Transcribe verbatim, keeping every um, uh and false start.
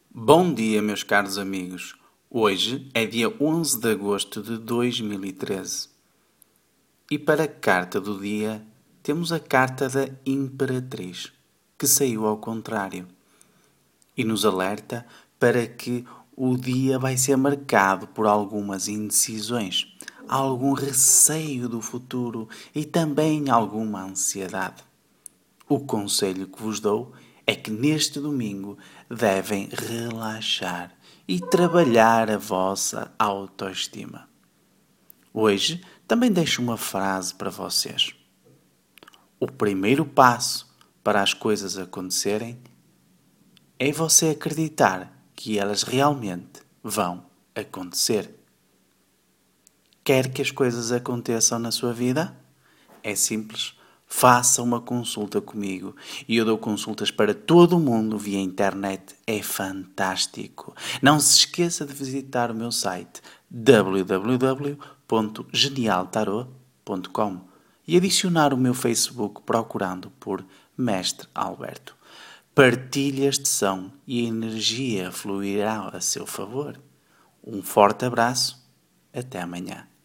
Bom dia, meus caros amigos. Hoje é dia onze de agosto de dois mil e treze. E para a carta do dia, temos a carta da Imperatriz, que saiu ao contrário. E nos alerta para que o dia vai ser marcado por algumas indecisões, algum receio do futuro e também alguma ansiedade. O conselho que vos dou é que neste domingo devem relaxar e trabalhar a vossa autoestima. Hoje também deixo uma frase para vocês. O primeiro passo para as coisas acontecerem é você acreditar que elas realmente vão acontecer. Quer que as coisas aconteçam na sua vida? É simples. Faça uma consulta comigo. E eu dou consultas para todo o mundo via internet. É fantástico. Não se esqueça de visitar o meu site w w w ponto genial tarot ponto com e adicionar o meu Facebook procurando por Mestre Alberto. Partilhe este som e a energia fluirá a seu favor. Um forte abraço. Até amanhã.